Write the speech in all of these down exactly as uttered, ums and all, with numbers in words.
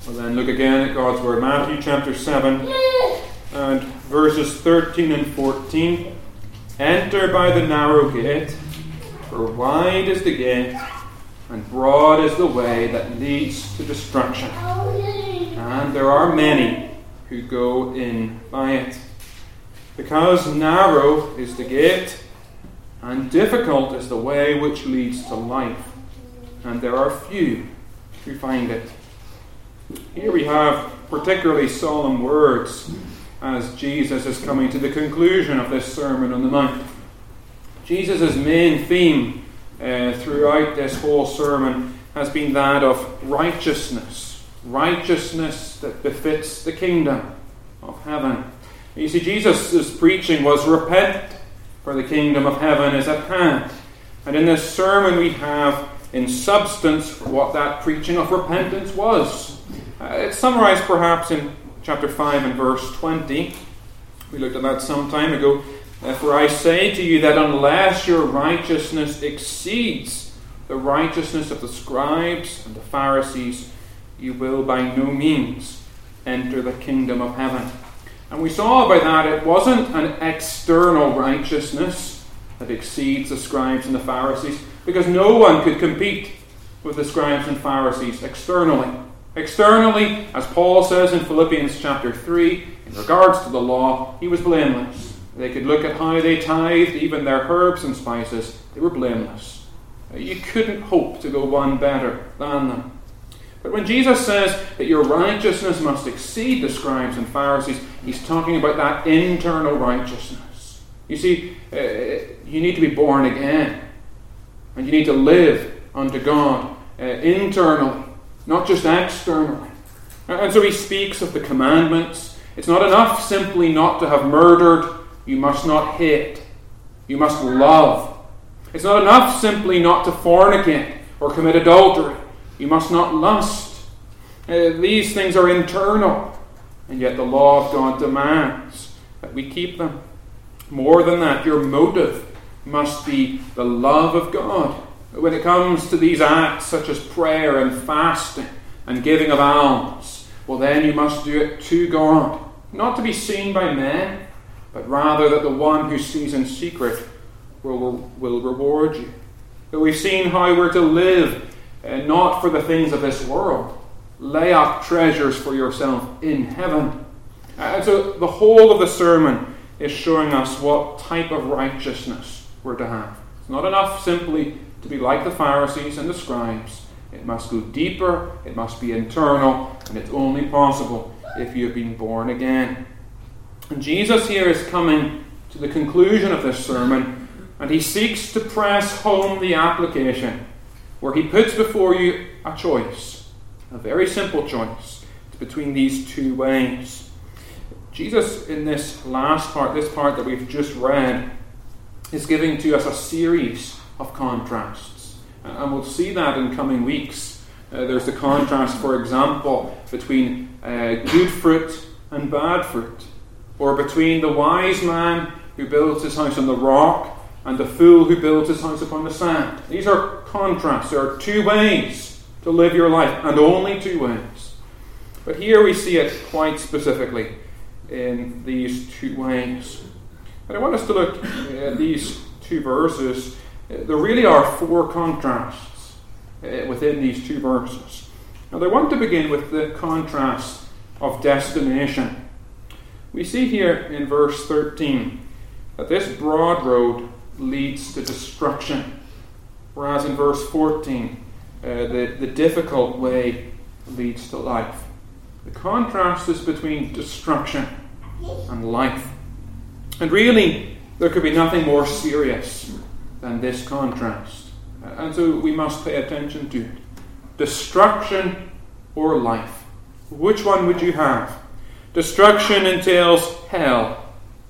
We'll then look again at God's Word. Matthew chapter seven and verses thirteen and fourteen. Enter by the narrow gate, for wide is the gate, and broad is the way that leads to destruction. And there are many who go in by it. Because narrow is the gate, and difficult is the way which leads to life, and there are few who find it. Here we have particularly solemn words as Jesus is coming to the conclusion of this Sermon on the Mount. Jesus' main theme uh, throughout this whole sermon has been that of righteousness. Righteousness that befits the kingdom of heaven. You see, Jesus' preaching was repent, for the kingdom of heaven is at hand. And in this sermon we have, in substance, what that preaching of repentance was. Uh, it's summarized perhaps in chapter five and verse twenty. We looked at that some time ago. Uh, For I say to you that unless your righteousness exceeds the righteousness of the scribes and the Pharisees, you will by no means enter the kingdom of heaven. And we saw by that it wasn't an external righteousness that exceeds the scribes and the Pharisees, because no one could compete with the scribes and Pharisees externally. Externally, as Paul says in Philippians chapter three, in regards to the law, he was blameless. They could look at how they tithed, even their herbs and spices. They were blameless. You couldn't hope to go one better than them. But when Jesus says that your righteousness must exceed the scribes and Pharisees, he's talking about that internal righteousness. You see, uh, you need to be born again. And you need to live unto God uh, internally, not just externally. And so he speaks of the commandments. It's not enough simply not to have murdered. You must not hate. You must love. It's not enough simply not to fornicate or commit adultery. You must not lust. Uh, these things are internal, and yet the law of God demands that we keep them. More than that, your motive must be the love of God. When it comes to these acts such as prayer and fasting and giving of alms, well then you must do it to God, not to be seen by men, but rather that the one who sees in secret will, will reward you. That we've seen how we're to live and not for the things of this world. Lay up treasures for yourself in heaven. And so the whole of the sermon is showing us what type of righteousness we're to have. It's not enough simply to be like the Pharisees and the scribes. It must go deeper, it must be internal, and it's only possible if you have been born again. And Jesus here is coming to the conclusion of this sermon, and he seeks to press home the application, where he puts before you a choice, a very simple choice. It's between these two ways. Jesus, in this last part, this part that we've just read, is giving to us a series of contrasts. And we'll see that in coming weeks. Uh, there's the contrast, for example, between uh, good fruit and bad fruit, or between the wise man who builds his house on the rock and the fool who builds his house upon the sand. These are contrasts. There are two ways to live your life, and only two ways. But here we see it quite specifically in these two ways. And I want us to look at these two verses. There really are four contrasts within these two verses. Now, I want to begin with the contrast of destination. We see here in verse thirteen that this broad road leads to destruction, whereas in verse fourteen, uh, the, the difficult way leads to life. The contrast is between destruction and life. And really, there could be nothing more serious than this contrast. And so we must pay attention to it. Destruction or life? Which one would you have? Destruction entails hell.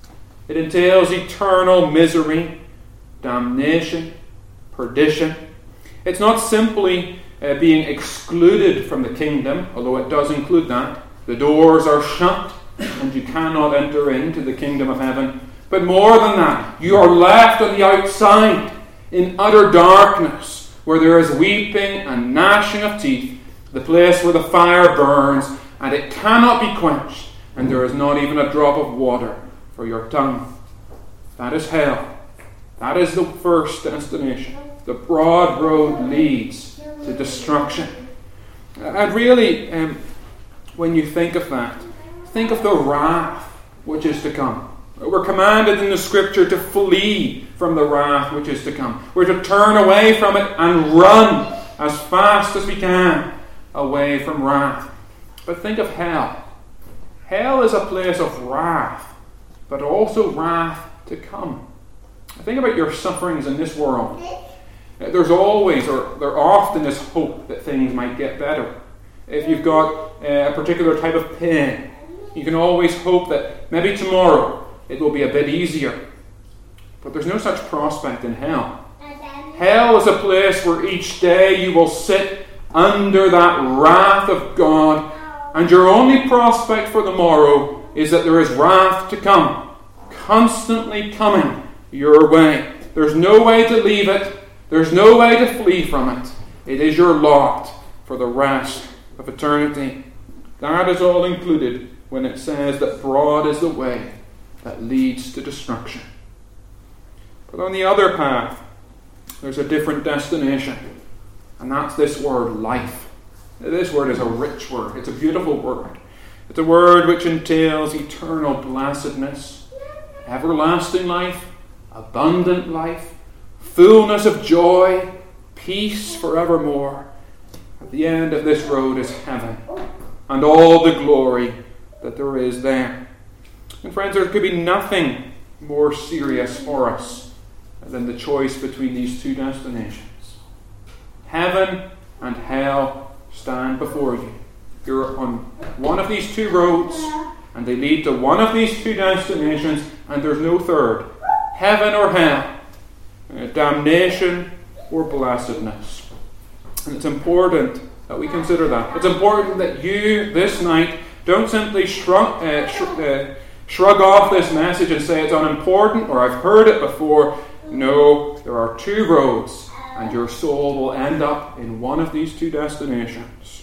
It entails eternal misery, damnation, perdition. It's not simply uh, being excluded from the kingdom, although it does include that. The doors are shut and you cannot enter into the kingdom of heaven. But more than that, you are left on the outside in utter darkness, where there is weeping and gnashing of teeth The place where the fire burns and it cannot be quenched, and there is not even a drop of water for your tongue. That is hell. That is the first destination. The broad road leads to destruction. And really, um, when you think of that, think of the wrath which is to come. We're commanded in the Scripture to flee from the wrath which is to come. We're to turn away from it and run as fast as we can away from wrath. But think of hell. Hell is a place of wrath, but also wrath to come. Think about your sufferings in this world. There's always, or there often is hope that things might get better. If you've got a particular type of pain, you can always hope that maybe tomorrow it will be a bit easier. But there's no such prospect in hell. Hell is a place where each day you will sit under that wrath of God, and your only prospect for the morrow is that there is wrath to come, constantly coming your way. There's no way to leave it. There's no way to flee from it. It is your lot for the rest of eternity. That is all included when it says that broad is the way that leads to destruction. But on the other path, there's a different destination, and that's this word, life. This word is a rich word. It's a beautiful word. It's a word which entails eternal blessedness, everlasting life, abundant life, fullness of joy, peace forevermore. At the end of this road is heaven and all the glory that there is there. And friends, there could be nothing more serious for us than the choice between these two destinations. Heaven and hell stand before you. You're on one of these two roads, and they lead to one of these two destinations, and there's no third. Heaven or hell. Uh, damnation or blessedness. And it's important that we consider that. It's important that you, this night, don't simply shrug, uh, sh- uh, shrug off this message and say it's unimportant or I've heard it before. No, there are two roads, and your soul will end up in one of these two destinations.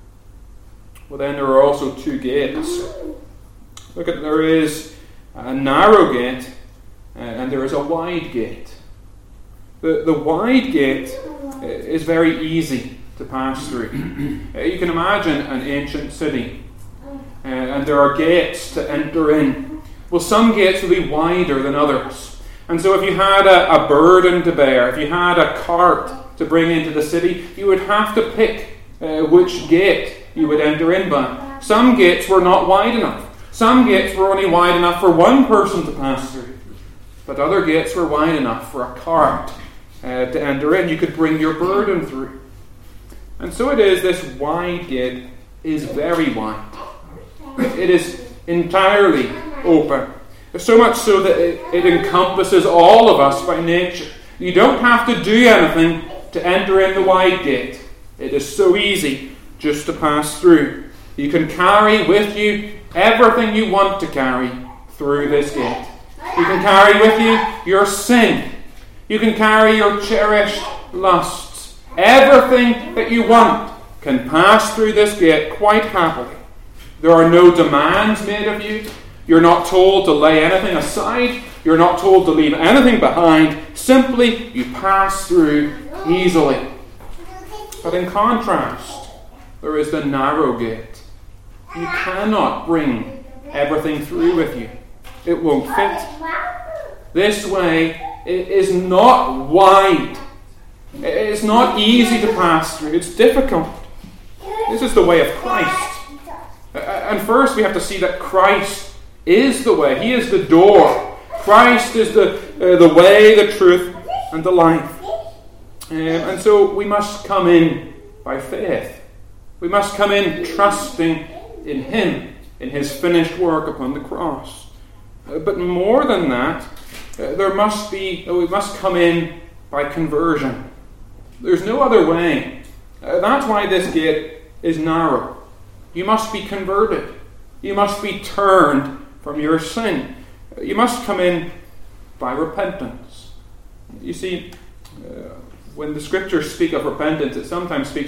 Well, then there are also two gates. Look at, there is a narrow gate uh, and there is a wide gate. The, the wide gate is very easy to pass through. Uh, you can imagine an ancient city, uh, and there are gates to enter in. Well, some gates will be wider than others. And so if you had a, a burden to bear, if you had a cart to bring into the city, you would have to pick uh, which gate you would enter in by. Some gates were not wide enough. Some gates were only wide enough for one person to pass through. But other gates were wide enough for a cart uh, to enter in. You could bring your burden through. And so it is, this wide gate is very wide. It is entirely open. So much so that it, it encompasses all of us by nature. You don't have to do anything to enter in the wide gate. It is so easy just to pass through. You can carry with you everything you want to carry through this gate. You can carry with you your sin. You can carry your cherished lusts. Everything that you want can pass through this gate quite happily. There are no demands made of you. You're not told to lay anything aside. You're not told to leave anything behind. Simply, you pass through easily. But in contrast, there is the narrow gate. You cannot bring everything through with you. It won't fit. This way is not wide. It's not easy to pass through. It's difficult. This is the way of Christ. And first we have to see that Christ is the way. He is the door. Christ is the uh, the way, the truth, and the life. Um, and so we must come in by faith. We must come in trusting in Him, in His finished work upon the cross. Uh, but more than that, uh, there must be. Uh, we must come in by conversion. There's no other way. Uh, that's why this gate is narrow. You must be converted. You must be turned from your sin. You must come in by repentance. You see, uh, when the Scriptures speak of repentance, it sometimes speaks of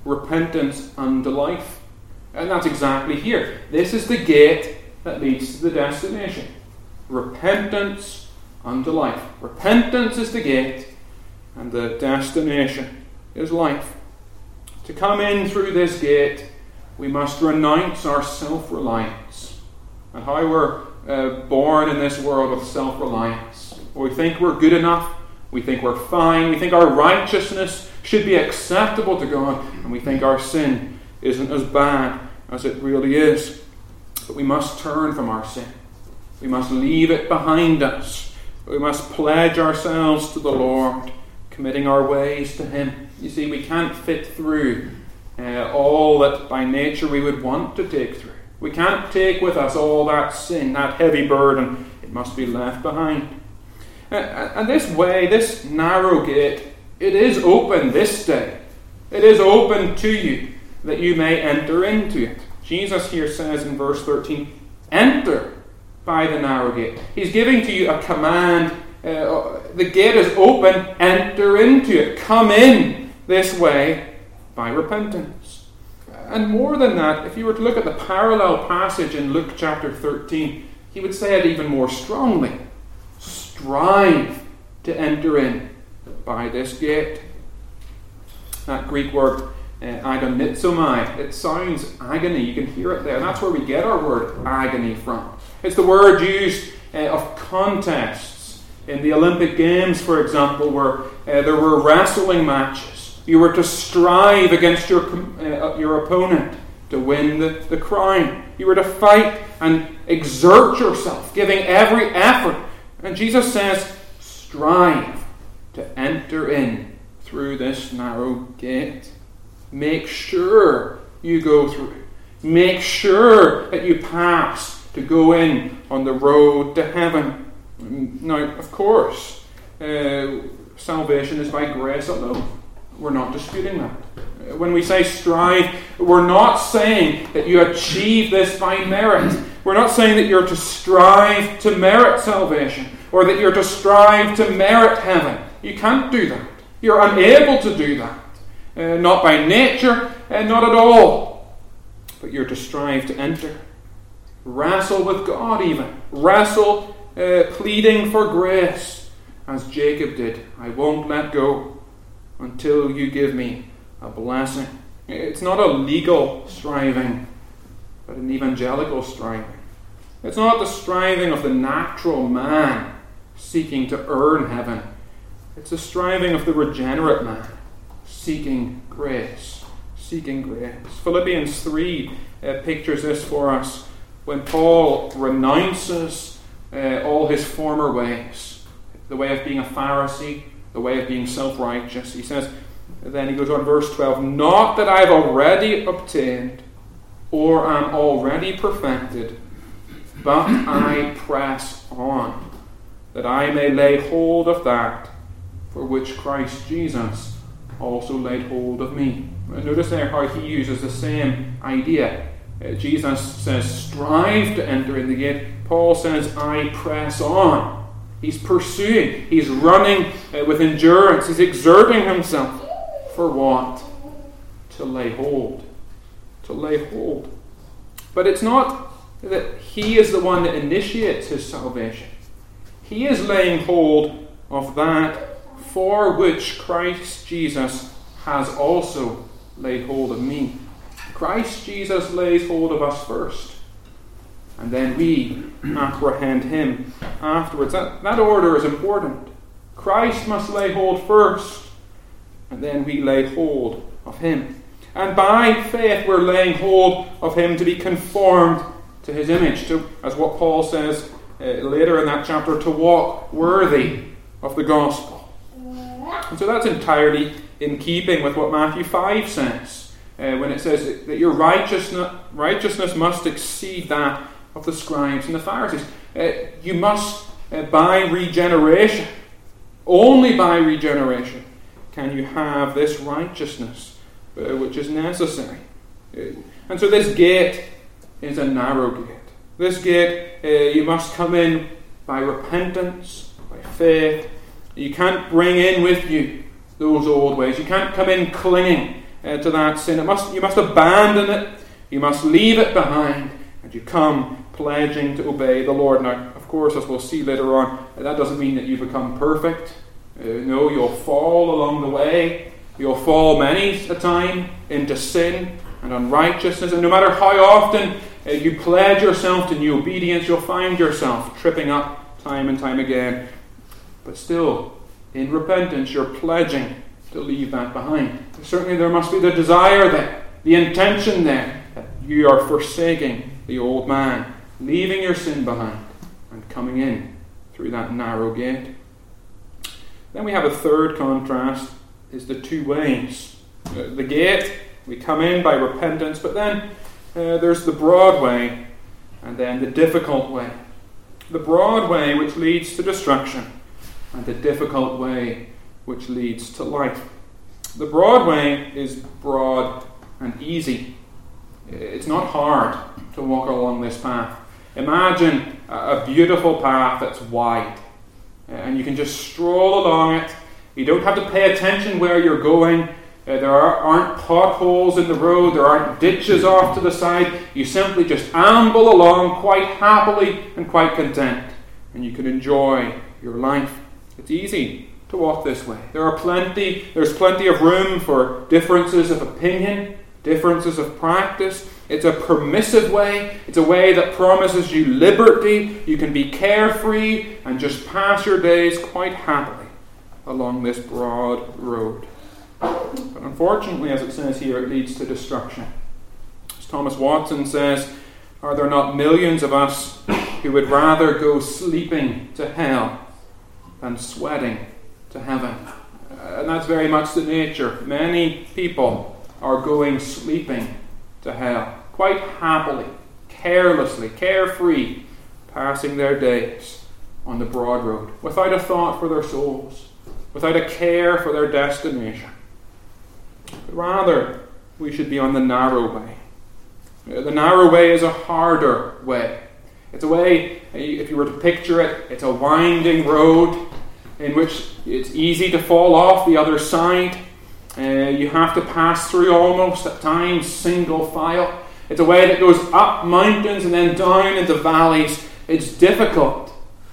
repentance unto life. And that's exactly here. This is the gate that leads to the destination. Repentance unto life. Repentance is the gate, and the destination is life. To come in through this gate, we must renounce our self-reliance. And how we're uh, born in this world of self-reliance. We think we're good enough. We think we're fine. We think our righteousness should be acceptable to God. And we think our sin isn't as bad as it really is. But we must turn from our sin. We must leave it behind us. We must pledge ourselves to the Lord, committing our ways to Him. You see, we can't fit through uh, all that by nature we would want to take through. We can't take with us all that sin, that heavy burden. It must be left behind. Uh, and this way, this narrow gate, it is open this day. It is open to you that you may enter into it. Jesus here says in verse thirteen, enter by the narrow gate. He's giving to you a command. Uh, the gate is open, enter into it. Come in this way by repentance. And more than that, if you were to look at the parallel passage in Luke chapter thirteen, he would say it even more strongly. Strive to enter in by this gate. That Greek word, uh, agonizomai, it sounds agony. You can hear it there. That's where we get our word agony from. It's the word used uh, of contests in the Olympic Games, for example, where uh, there were wrestling matches. You were to strive against your uh, your opponent to win the, the crown. You were to fight and exert yourself, giving every effort. And Jesus says, strive to enter in through this narrow gate. Make sure you go through. Make sure that you pass to go in on the road to heaven. Now, of course, uh, salvation is by grace alone. We're not disputing that. When we say strive, we're not saying that you achieve this by merit. We're not saying that you're to strive to merit salvation or that you're to strive to merit heaven. You can't do that. You're unable to do that. Uh, not by nature, and not at all. But you're to strive to enter. Wrestle with God even. Wrestle uh, pleading for grace, as Jacob did. I won't let go until you give me a blessing. It's not a legal striving, but an evangelical striving. It's not the striving of the natural man seeking to earn heaven. It's the striving of the regenerate man seeking grace. Seeking grace. Philippians three uh, pictures this for us when Paul renounces uh, all his former ways. The way of being a Pharisee, the way of being self-righteous. He says, then he goes on, verse twelve, not that I've already obtained or am already perfected, but I press on, that I may lay hold of that for which Christ Jesus also laid hold of me. Notice there how he uses the same idea. Uh, Jesus says, strive to enter in the gate. Paul says, I press on. He's pursuing. He's running uh, with endurance. He's exerting himself. For what? To lay hold. To lay hold. But it's not that he is the one that initiates his salvation. He is laying hold of that for which Christ Jesus has also laid hold of me. Christ Jesus lays hold of us first. And then we apprehend him afterwards. That, that order is important. Christ must lay hold first, and then we lay hold of him. And by faith we're laying hold of him to be conformed to his image, to, as what Paul says uh, later in that chapter, to walk worthy of the gospel. And so that's entirely in keeping with what Matthew five says, uh, when it says that your righteousness, righteousness must exceed that of the scribes and the Pharisees. Uh, you must, uh, by regeneration, only by regeneration, can you have this righteousness uh, which is necessary. Uh, and so this gate is a narrow gate. This gate, uh, you must come in by repentance, by faith. You can't bring in with you those old ways. You can't come in clinging uh, to that sin. It must, you must abandon it. You must leave it behind. And you come pledging to obey the Lord. Now, of course, as we'll see later on, that doesn't mean that you become perfect. Uh, no, you'll fall along the way. You'll fall many a time into sin and unrighteousness. And no matter how often uh, you pledge yourself to new obedience, you'll find yourself tripping up time and time again. But still, in repentance, you're pledging to leave that behind. Certainly there must be the desire there, the intention there, that you are forsaking the old man, leaving your sin behind, and coming in through that narrow gate. Then we have a third contrast, is the two ways. Uh, the gate, we come in by repentance, but then uh, there's the broad way, and then the difficult way. The broad way which leads to destruction, and the difficult way which leads to life. The broad way is broad and easy. It's not hard to walk along this path. Imagine a beautiful path that's wide, and you can just stroll along it. You don't have to pay attention where you're going. Uh, there are, aren't potholes in the road. There aren't ditches off to the side. You simply just amble along quite happily and quite content, and you can enjoy your life. It's easy to walk this way. There are plenty, there's plenty of room for differences of opinion, differences of practice. It's a permissive way. It's a way that promises you liberty. You can be carefree and just pass your days quite happily along this broad road. But unfortunately, as it says here, it leads to destruction. As Thomas Watson says, are there not millions of us who would rather go sleeping to hell than sweating to heaven? Uh, and that's very much the nature. Many people are going sleeping to hell, quite happily, carelessly, carefree, passing their days on the broad road, without a thought for their souls, without a care for their destination. But rather, we should be on the narrow way. The narrow way is a harder way. It's a way, if you were to picture it, it's a winding road in which it's easy to fall off the other side. Uh, you have to pass through almost at times single file. It's a way that goes up mountains and then down into valleys. It's difficult.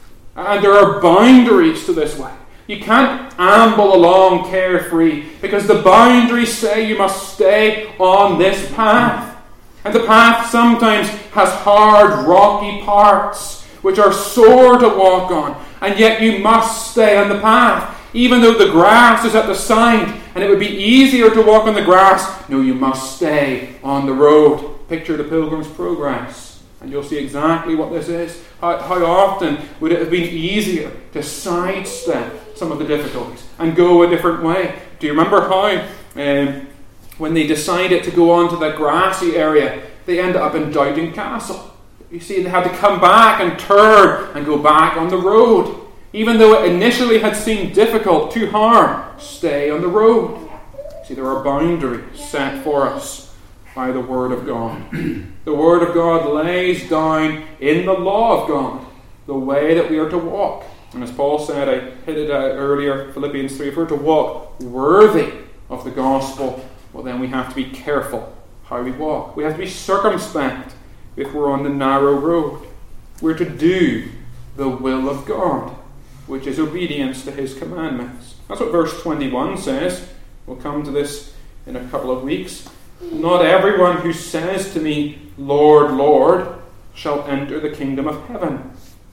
And there are boundaries to this way. You can't amble along carefree because the boundaries say you must stay on this path. And the path sometimes has hard, rocky parts which are sore to walk on. And yet you must stay on the path. Even though the grass is at the side and it would be easier to walk on the grass, no, you must stay on the road. Picture the Pilgrim's Progress, and you'll see exactly what this is. How, how often would it have been easier to sidestep some of the difficulties and go a different way? Do you remember how, um, when they decided to go on to that grassy area, they ended up in Doubting Castle? You see, they had to come back and turn and go back on the road. Even though it initially had seemed difficult, too hard, stay on the road. See, there are boundaries set for us by the Word of God. The Word of God lays down in the law of God the way that we are to walk. And as Paul said, I hit it out earlier, Philippians three, if we're to walk worthy of the gospel, well then we have to be careful how we walk. We have to be circumspect if we're on the narrow road. We're to do the will of God, which is obedience to His commandments. That's what verse twenty-one says. We'll come to this in a couple of weeks. Not everyone who says to me, Lord, Lord, shall enter the kingdom of heaven,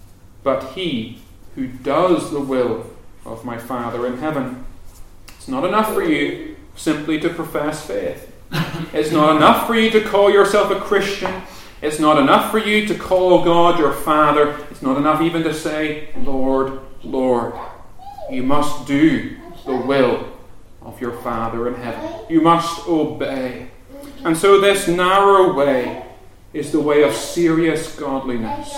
but he who does the will of my Father in heaven. It's not enough for you simply to profess faith. It's not enough for you to call yourself a Christian. It's not enough for you to call God your Father. It's not enough even to say, Lord, Lord. You must do the will of your Father in heaven. You must obey. And so this narrow way is the way of serious godliness.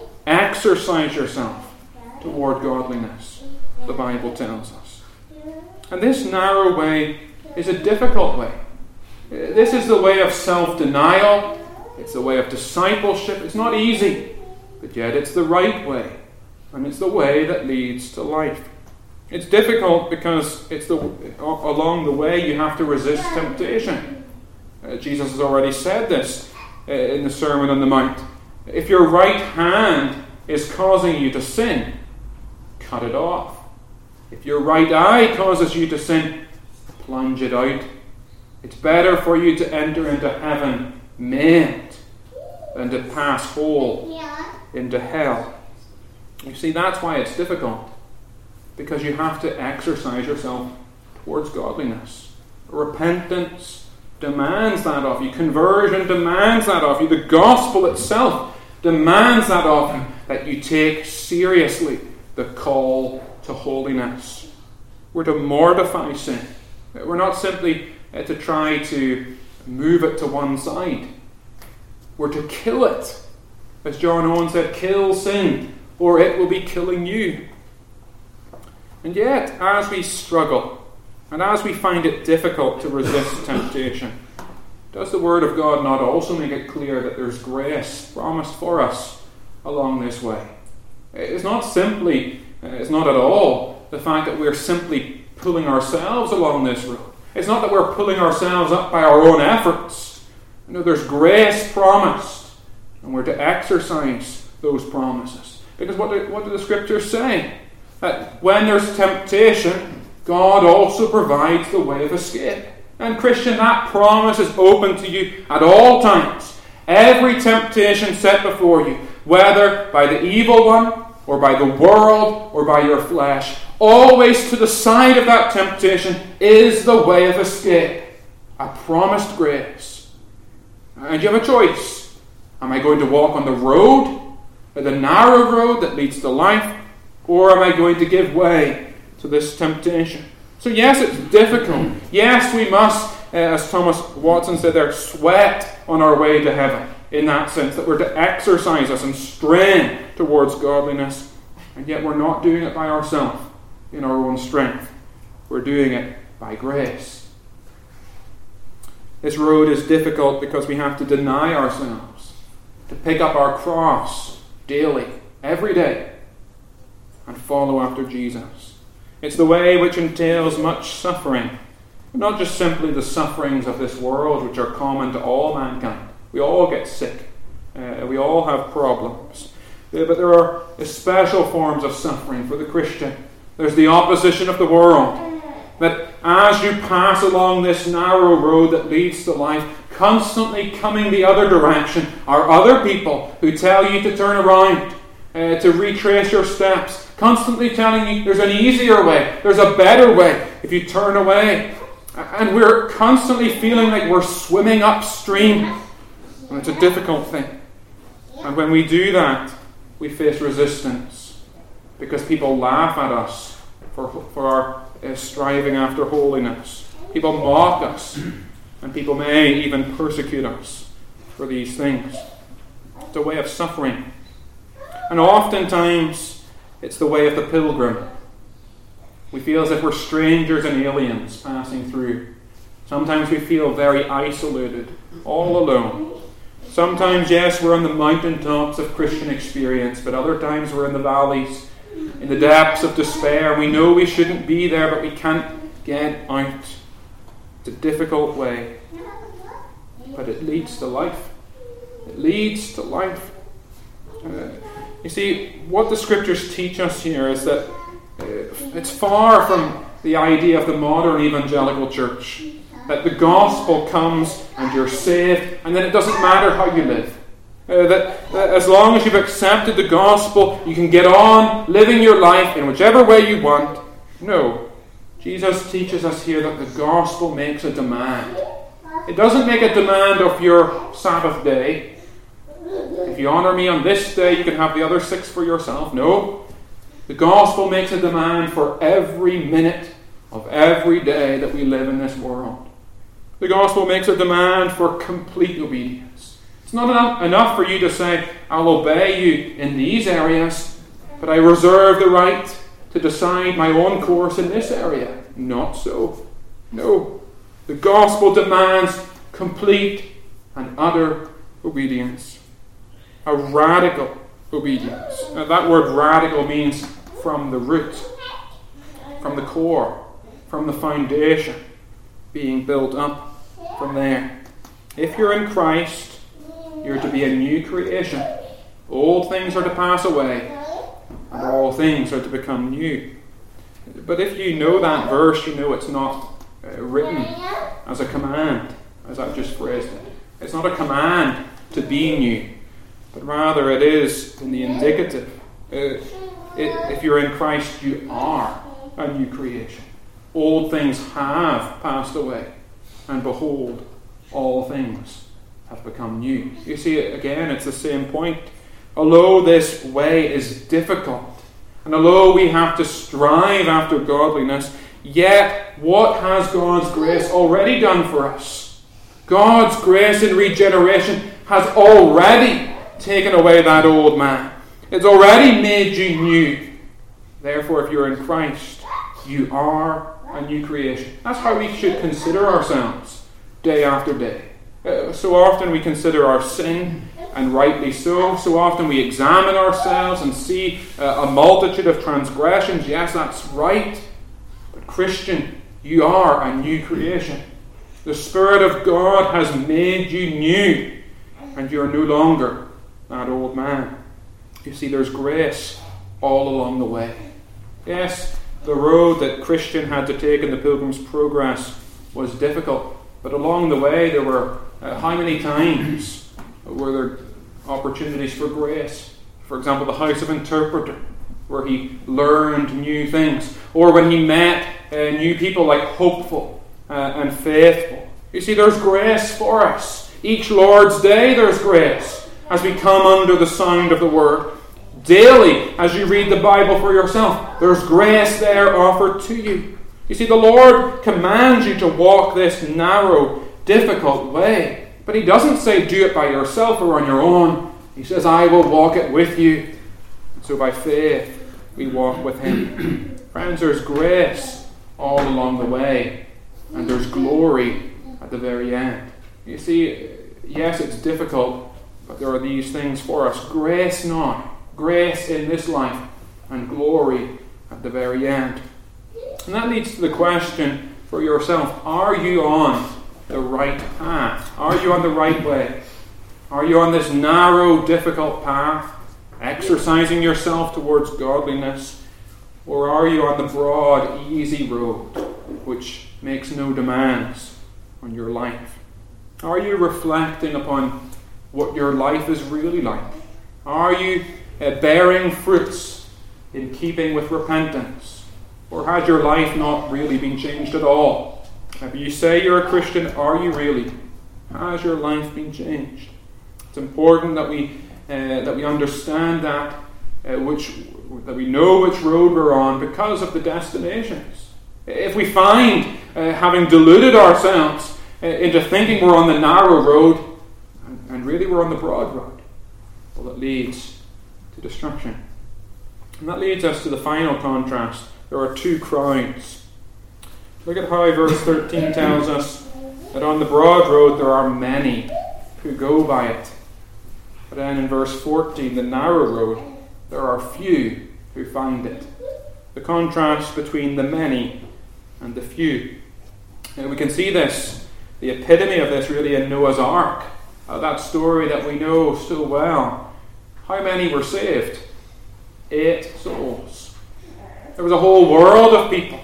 Exercise yourself toward godliness, the Bible tells us. And this narrow way is a difficult way. This is the way of self-denial. It's the way of discipleship. It's not easy, but yet it's the right way. And it's the way that leads to life. It's difficult because it's the along the way you have to resist temptation. Uh, Jesus has already said this uh, in the Sermon on the Mount. If your right hand is causing you to sin, cut it off. If your right eye causes you to sin, plunge it out. It's better for you to enter into heaven maimed than to pass whole into hell. You see, that's why it's difficult. Because you have to exercise yourself towards godliness. Repentance demands that of you. Conversion demands that of you. The gospel itself demands that of you, that you take seriously the call to holiness. We're to mortify sin. We're not simply uh, to try to move it to one side. We're to kill it. As John Owen said, kill sin, or it will be killing you. And yet, as we struggle, and as we find it difficult to resist temptation, does the Word of God not also make it clear that there's grace promised for us along this way? It's not simply, it's not at all, the fact that we're simply pulling ourselves along this road. It's not that we're pulling ourselves up by our own efforts. No, there's grace promised, and we're to exercise those promises. Because what do, what do the Scriptures say? That when there's temptation, God also provides the way of escape. And Christian, that promise is open to you at all times. Every temptation set before you, whether by the evil one, or by the world, or by your flesh, always to the side of that temptation is the way of escape. A promised grace. And you have a choice. Am I going to walk on the road, the narrow road that leads to life, or am I going to give way to this temptation? So yes, it's difficult. Yes, we must, uh, as Thomas Watson said there, sweat on our way to heaven. In that sense, that we're to exercise us and strain towards godliness. And yet we're not doing it by ourselves, in our own strength. We're doing it by grace. This road is difficult because we have to deny ourselves, to pick up our cross daily, every day, and follow after Jesus. It's the way which entails much suffering, not just simply the sufferings of this world, which are common to all mankind. We all get sick. Uh, we all have problems. Uh, but there are special forms of suffering for the Christian. There's the opposition of the world. That as you pass along this narrow road that leads to life, constantly coming the other direction are other people who tell you to turn around, uh, to retrace your steps, constantly telling you there's an easier way, there's a better way if you turn away. And we're constantly feeling like we're swimming upstream. And it's a difficult thing. And when we do that, we face resistance because people laugh at us for, for our uh, striving after holiness. People mock us, and people may even persecute us for these things. It's a way of suffering. And oftentimes, it's the way of the pilgrim. We feel as if we're strangers and aliens passing through. Sometimes we feel very isolated, all alone. Sometimes, yes, we're on the mountaintops of Christian experience, but other times we're in the valleys, in the depths of despair. We know we shouldn't be there, but we can't get out. It's a difficult way, but it leads to life. It leads to life. Uh, you see, what the Scriptures teach us here is that uh, it's far from the idea of the modern evangelical church, that the gospel comes and you're saved, and then it doesn't matter how you live. Uh, that, that as long as you've accepted the gospel, you can get on living your life in whichever way you want. No. Jesus teaches us here that the gospel makes a demand. It doesn't make a demand of your Sabbath day. If you honour me on this day, you can have the other six for yourself. No. The gospel makes a demand for every minute of every day that we live in this world. The gospel makes a demand for complete obedience. It's not enough, enough for you to say, I'll obey you in these areas, but I reserve the right to decide my own course in this area. Not so. No. The gospel demands complete and utter obedience. A radical obedience. Now, that word radical means from the root. from the core, from the foundation, being built up from there. If you're in Christ, you're to be a new creation. Old things are to pass away, and all things are to become new. But if you know that verse, you know it's not uh, written as a command, as I've just phrased it. It's not a command to be new, but rather it is in the indicative. Uh, it, if you're in Christ, you are a new creation. Old things have passed away, and behold, all things have become new. You see, again, it's the same point. Although this way is difficult, and although we have to strive after godliness, yet what has God's grace already done for us? God's grace in regeneration has already taken away that old man. It's already made you new. Therefore, if you're in Christ, you are a new creation. That's how we should consider ourselves day after day. Uh, so often we consider our sin, and rightly so. So often we examine ourselves and see uh, a multitude of transgressions. Yes, that's right. But Christian, you are a new creation. The Spirit of God has made you new, and you are no longer that old man. You see, there's grace all along the way. Yes, the road that Christian had to take in the Pilgrim's Progress was difficult, but along the way there were uh, how many times were there opportunities for grace? For example, the House of Interpreter, where he learned new things, or when he met uh, new people like Hopeful uh, and Faithful. You see, there's grace for us. Each Lord's Day there's grace as we come under the sound of the Word. Daily, as you read the Bible for yourself, there's grace there offered to you. You see, the Lord commands you to walk this narrow, difficult way. But He doesn't say do it by yourself or on your own. He says, I will walk it with you. And so by faith, we walk with Him. Friends, there's grace all along the way. And there's glory at the very end. You see, yes, it's difficult, but there are these things for us. Grace now. Grace in this life, and glory at the very end. And that leads to the question for yourself, are you on the right path? Are you on the right way? Are you on this narrow, difficult path, exercising yourself towards godliness? Or are you on the broad, easy road, which makes no demands on your life? Are you reflecting upon what your life is really like? Are you Uh, bearing fruits in keeping with repentance? Or has your life not really been changed at all? If you say you're a Christian, are you really? Has your life been changed? It's important that we uh, that we understand that uh, which that we know which road we're on because of the destinations. If we find uh, having deluded ourselves uh, into thinking we're on the narrow road and, and really we're on the broad road, well, it leads to destruction. And that leads us to the final contrast. There are two crowds. Look at how verse thirteen tells us that on the broad road there are many who go by it. But then in verse fourteen, the narrow road, there are few who find it. The contrast between the many and the few. And we can see this, the epitome of this really in Noah's Ark. Uh, that story that we know so well. How many were saved? Eight souls. There was a whole world of people.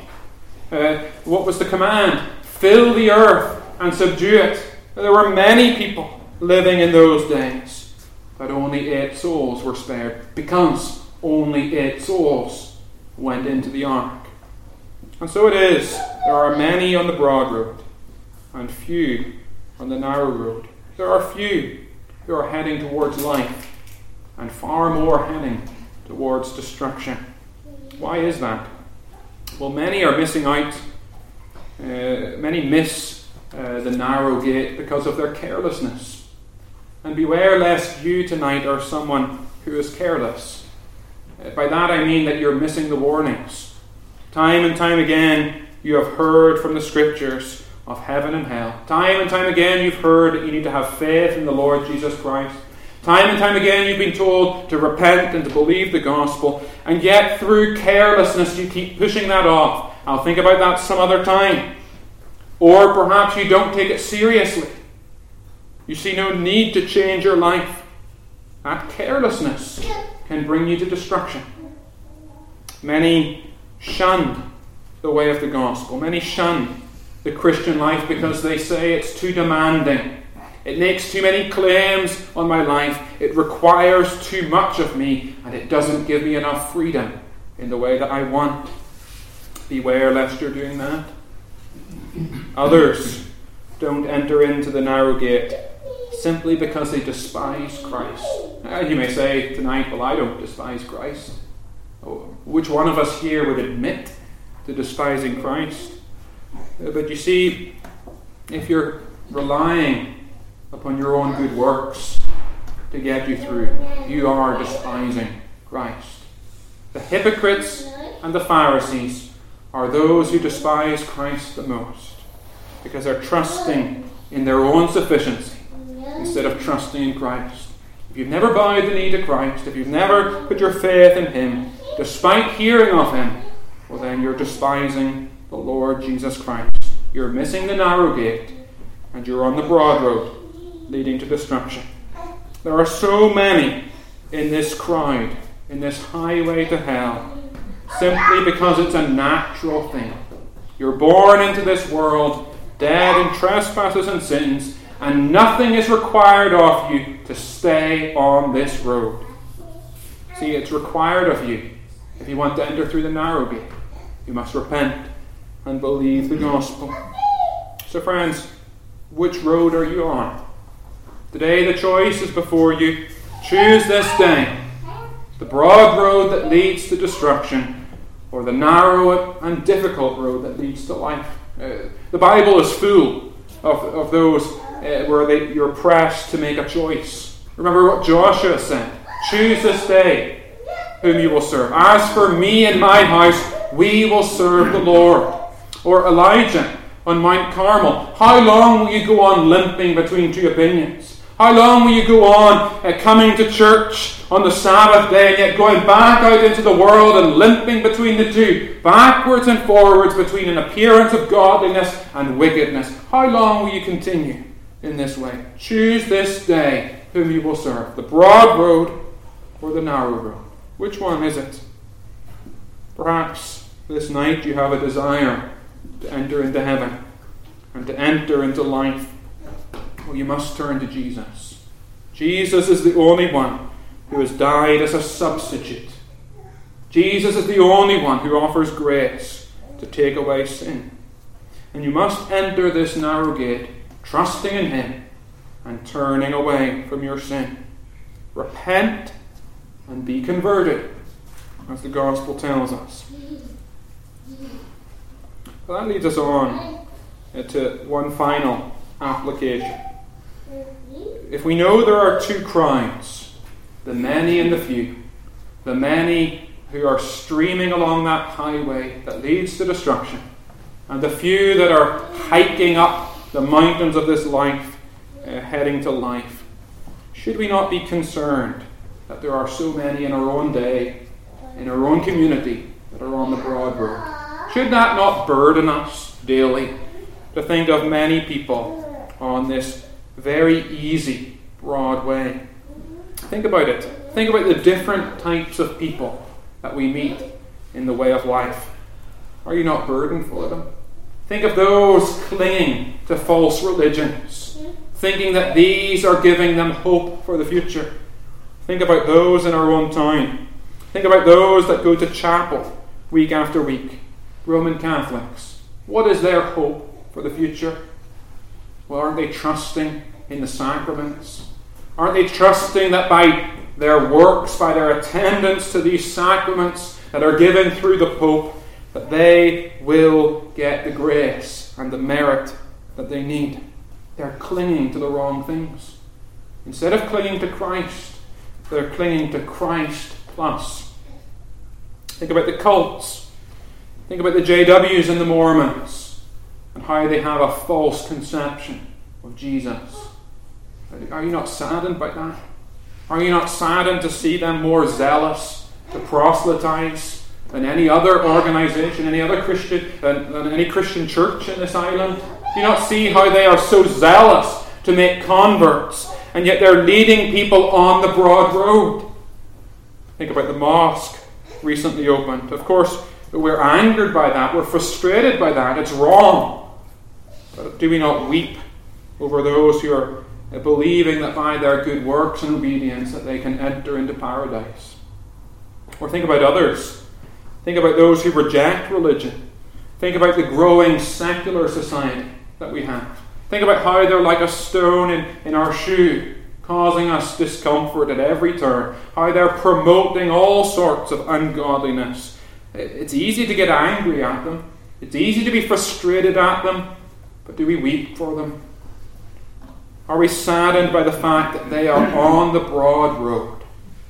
Uh, what was the command? Fill the earth and subdue it. There were many people living in those days, but only eight souls were spared because only eight souls went into the ark. And so it is. There are many on the broad road and few on the narrow road. There are few who are heading towards life, and far more heading towards destruction. Why is that? Well, many are missing out. Uh, many miss uh, the narrow gate because of their carelessness. And beware lest you tonight are someone who is careless. Uh, by that I mean that you're missing the warnings. Time and time again you have heard from the Scriptures of heaven and hell. Time and time again you've heard that you need to have faith in the Lord Jesus Christ. Time and time again you've been told to repent and to believe the gospel, and yet through carelessness you keep pushing that off, I'll think about that some other time. Or perhaps you don't take it seriously. You see no need to change your life. That carelessness can bring you to destruction. Many shunned the way of the gospel. Many shunned the Christian life because they say it's too demanding. It makes too many claims on my life. It requires too much of me, and it doesn't give me enough freedom in the way that I want. Beware lest you're doing that. Others don't enter into the narrow gate simply because they despise Christ. And you may say tonight, well, I don't despise Christ. Oh, which one of us here would admit to despising Christ? But you see, if you're relying upon your own good works to get you through, you are despising Christ. The hypocrites and the Pharisees are those who despise Christ the most because they're trusting in their own sufficiency instead of trusting in Christ. If you've never bowed the knee to Christ, if you've never put your faith in Him, despite hearing of Him, well then you're despising the Lord Jesus Christ. You're missing the narrow gate and you're on the broad road leading to destruction. There are so many in this crowd, in this highway to hell, simply because it's a natural thing. You're born into this world, dead in trespasses and sins, and nothing is required of you to stay on this road. See, it's required of you. If you want to enter through the narrow gate, you must repent and believe the gospel. So friends, which road are you on? Today the choice is before you. Choose this day the broad road that leads to destruction, or the narrow and difficult road that leads to life. Uh, the Bible is full of, of those uh, where they, you're pressed to make a choice. Remember what Joshua said. Choose this day whom you will serve. As for me and my house, we will serve the Lord. Or Elijah on Mount Carmel. How long will you go on limping between two opinions? How long will you go on uh, coming to church on the Sabbath day and yet going back out into the world and limping between the two, backwards and forwards between an appearance of godliness and wickedness? How long will you continue in this way? Choose this day whom you will serve, the broad road or the narrow road. Which one is it? Perhaps this night you have a desire to enter into heaven and to enter into life. Well, you must turn to Jesus. Jesus is the only one who has died as a substitute. Jesus is the only one who offers grace to take away sin. And you must enter this narrow gate, trusting in Him and turning away from your sin. Repent and be converted, as the gospel tells us. Well, that leads us on to one final application. If we know there are two crowds, the many and the few, the many who are streaming along that highway that leads to destruction, and the few that are hiking up the mountains of this life, uh, heading to life, should we not be concerned that there are so many in our own day, in our own community, that are on the broad road? Should that not burden us daily to think of many people on this very easy, broad way? Think about it. Think about the different types of people that we meet in the way of life. Are you not burdened for them? Think of those clinging to false religions, thinking that these are giving them hope for the future. Think about those in our own town. Think about those that go to chapel week after week, Roman Catholics. What is their hope for the future? Well, aren't they trusting in the sacraments? Aren't they trusting that by their works, by their attendance to these sacraments that are given through the Pope, that they will get the grace and the merit that they need? They're clinging to the wrong things. Instead of clinging to Christ, they're clinging to Christ plus. Think about the cults. Think about the J Ws and the Mormons and how they have a false conception of Jesus. Are you not saddened by that? Are you not saddened to see them more zealous to proselytize than any other organisation, any other Christian, than, than any Christian church in this island? Do you not see how they are so zealous to make converts, and yet they're leading people on the broad road? Think about the mosque recently opened. Of course, we're angered by that. We're frustrated by that. It's wrong. But do we not weep over those who are believing that by their good works and obedience that they can enter into paradise? Or think about others. Think about those who reject religion. Think about the growing secular society that we have. Think about how they're like a stone in, in our shoe, causing us discomfort at every turn. How they're promoting all sorts of ungodliness. It's easy to get angry at them. It's easy to be frustrated at them. But do we weep for them? Are we saddened by the fact that they are on the broad road?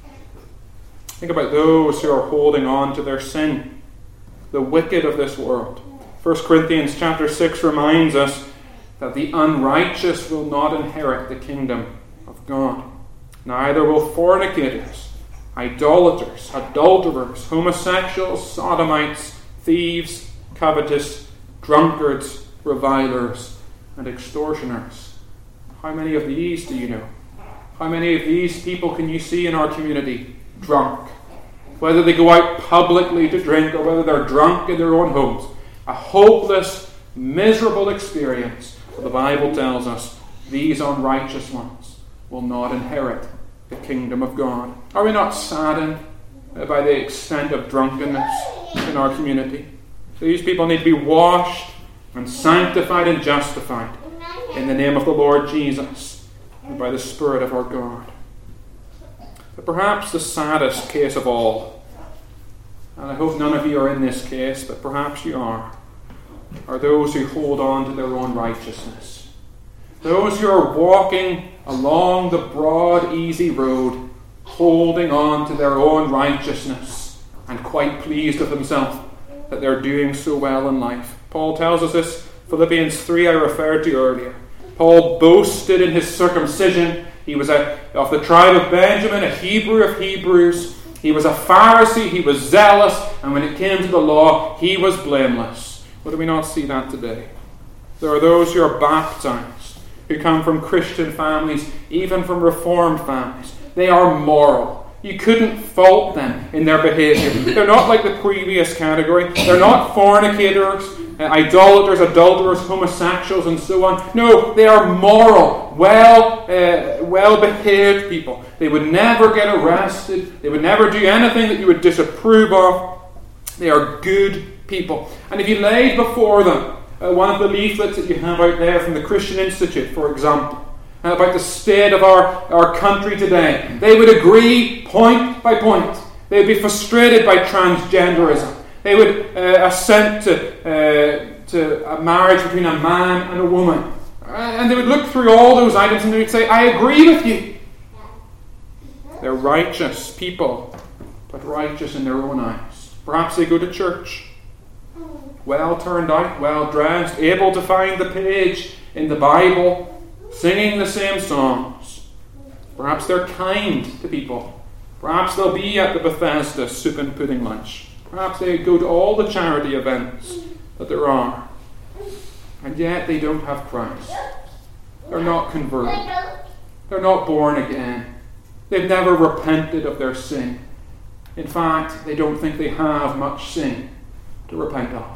Think about those who are holding on to their sin, the wicked of this world. First Corinthians chapter six reminds us that the unrighteous will not inherit the kingdom of God. Neither will fornicators, idolaters, adulterers, homosexuals, sodomites, thieves, covetous, drunkards, revilers, and extortioners. How many of these do you know? How many of these people can you see in our community drunk? Whether they go out publicly to drink or whether they're drunk in their own homes. A hopeless, miserable experience. But the Bible tells us these unrighteous ones will not inherit the kingdom of God. Are we not saddened by the extent of drunkenness in our community? These people need to be washed and sanctified and justified in the name of the Lord Jesus and by the Spirit of our God. But perhaps the saddest case of all, and I hope none of you are in this case, but perhaps you are, are those who hold on to their own righteousness. Those who are walking along the broad, easy road, holding on to their own righteousness and quite pleased with themselves that they're doing so well in life. Paul tells us this, Philippians three I referred to earlier. Paul boasted in his circumcision. He was a, of the tribe of Benjamin, a Hebrew of Hebrews. He was a Pharisee. He was zealous. And when it came to the law, he was blameless. But do we not see that today? There are those who are baptized, who come from Christian families, even from Reformed families. They are moral. You couldn't fault them in their behavior. They're not like the previous category. They're not fornicators, uh, idolaters, adulterers, homosexuals, and so on. No, they are moral, well, uh, well-behaved people. They would never get arrested. They would never do anything that you would disapprove of. They are good people. And if you laid before them uh, one of the leaflets that you have out there from the Christian Institute, for example, about the state of our, our country today, they would agree point by point. They would be frustrated by transgenderism. They would uh, assent to, uh, to a marriage between a man and a woman. And they would look through all those items and they would say, I agree with you. They're righteous people, but righteous in their own eyes. Perhaps they go to church, well turned out, well dressed, able to find the page in the Bible, singing the same songs. Perhaps they're kind to people. Perhaps they'll be at the Bethesda soup and pudding lunch. Perhaps they go to all the charity events that there are. And yet they don't have Christ. They're not converted. They're not born again. They've never repented of their sin. In fact, they don't think they have much sin to repent of.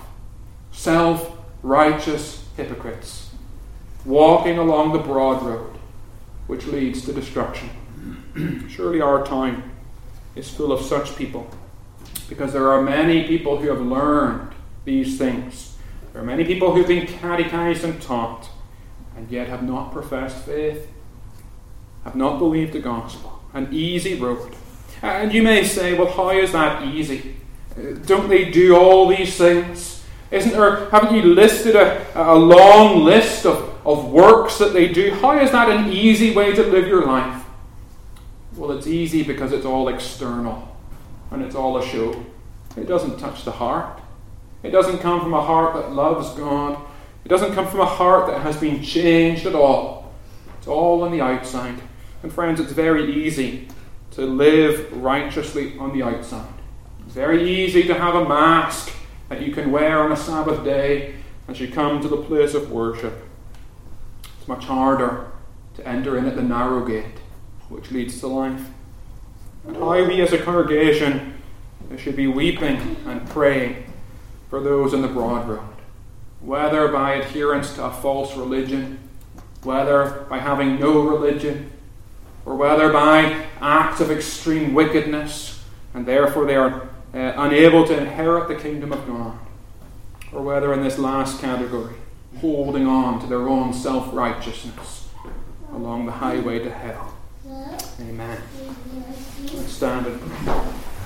Self-righteous hypocrites, walking along the broad road which leads to destruction. Surely our time is full of such people, because there are many people who have learned these things. There are many people who have been catechized and taught, and yet have not professed faith, have not believed the gospel. An easy road. And you may say, well, how is that easy? Don't they do all these things? Isn't there, haven't you listed a, a long list of, of works that they do? How is that an easy way to live your life? Well, it's easy because it's all external and it's all a show. It doesn't touch the heart. It doesn't come from a heart that loves God. It doesn't come from a heart that has been changed at all. It's all on the outside. And friends, it's very easy to live righteously on the outside. It's very easy to have a mask that you can wear on a Sabbath day as you come to the place of worship. It's much harder to enter in at the narrow gate, which leads to life. And how we as a congregation should be weeping and praying for those in the broad road, whether by adherence to a false religion, whether by having no religion, or whether by acts of extreme wickedness, and therefore they are uh, unable to inherit the kingdom of God, or whether in this last category, holding on to their own self-righteousness along the highway to hell. Amen. Let's stand and pray.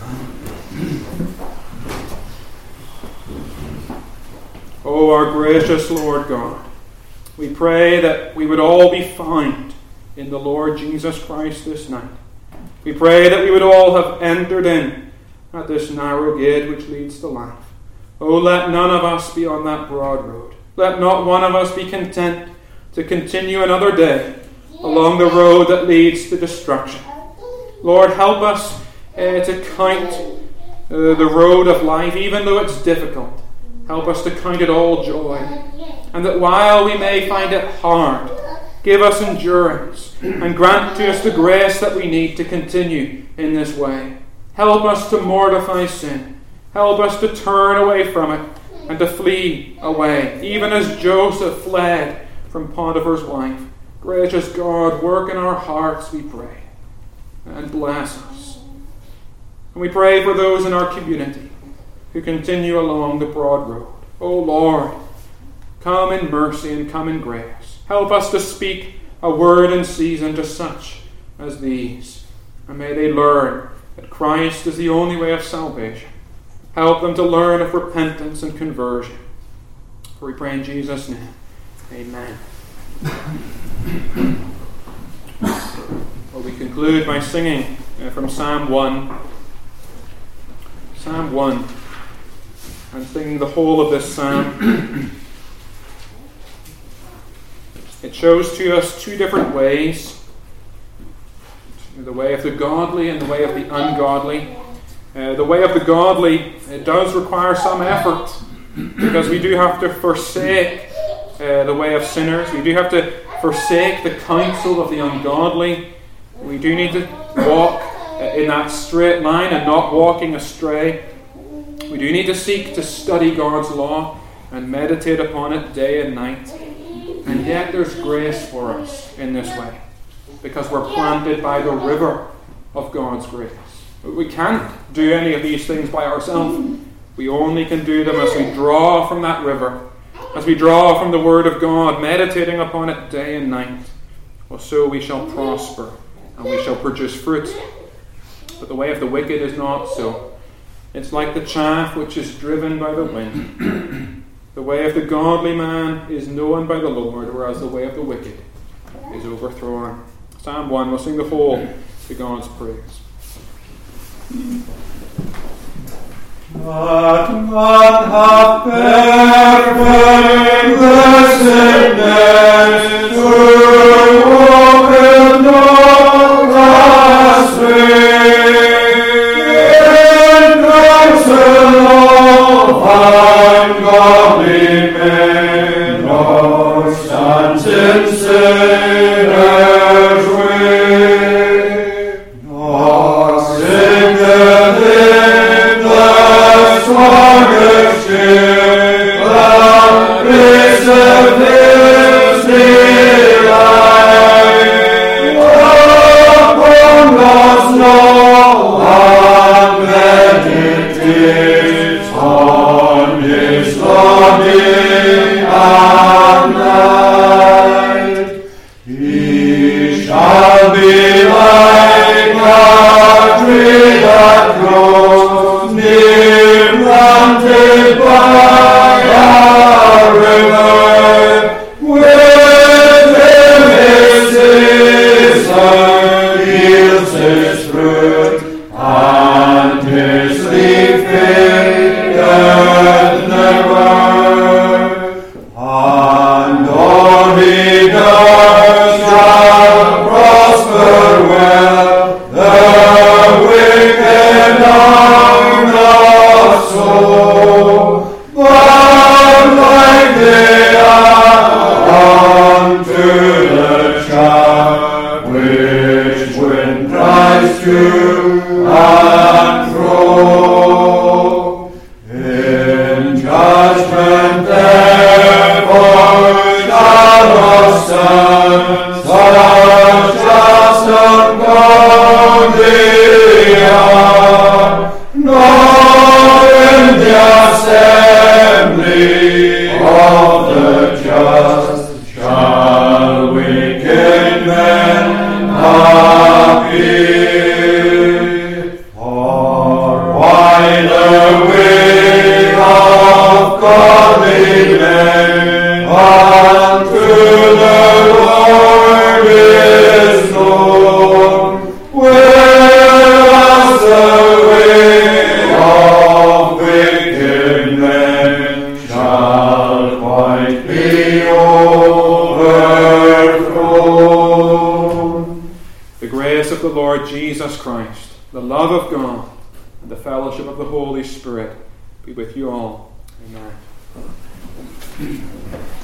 Oh, our gracious Lord God, we pray that we would all be found in the Lord Jesus Christ this night. We pray that we would all have entered in at this narrow gate which leads to life. Oh, let none of us be on that broad road. Let not one of us be content to continue another day along the road that leads to destruction. Lord, help us uh, to count uh, the road of life, even though it's difficult. Help us to count it all joy. And that while we may find it hard, give us endurance and grant to us the grace that we need to continue in this way. Help us to mortify sin. Help us to turn away from it and to flee away, even as Joseph fled from Potiphar's wife. Gracious God, work in our hearts, we pray, and bless us. And we pray for those in our community who continue along the broad road. O Lord, come in mercy and come in grace. Help us to speak a word in season to such as these. And may they learn that Christ is the only way of salvation. Help them to learn of repentance and conversion. For we pray in Jesus' name. Amen. Well, we conclude by singing uh, from Psalm one. Psalm one. And singing the whole of this psalm. It shows to us two different ways. The way of the godly and the way of the ungodly. Uh, the way of the godly, it does require some effort, because we do have to forsake uh, the way of sinners. We do have to forsake the counsel of the ungodly. We do need to walk uh, in that straight line and not walking astray. We do need to seek to study God's law and meditate upon it day and night. And yet there's grace for us in this way, because we're planted by the river of God's grace. We can't do any of these things by ourselves. We only can do them as we draw from that river, as we draw from the Word of God, meditating upon it day and night. Well, so we shall prosper, and we shall produce fruit. But the way of the wicked is not so. It's like the chaff which is driven by the wind. The way of the godly man is known by the Lord, whereas the way of the wicked is overthrown. Psalm one, we'll sing the whole to God's praise. But God hath perfect blessedness to open all God's way. In counsel of ungodly men, nor stands in sinners' way, nor sinneth in the strongest ship, but placeth his delight upon God's law, and meditates on his law day and night. He shall be like a tree that grows near, planted by a river, with him his season yields his fruit, and his leaf fadeth never. And all he does shall prosper well. The wicked are not and fro. In judgment therefore shall not stand such as ungodly are, nor in the assembly of the just shall wicked men appear. For while the way of godly men unto the Lord is known, whereas the way of wicked men shall quite be overthrown. The grace of the Lord Jesus Christ, the love of God, and the fellowship of the Holy Spirit be with you all. Amen.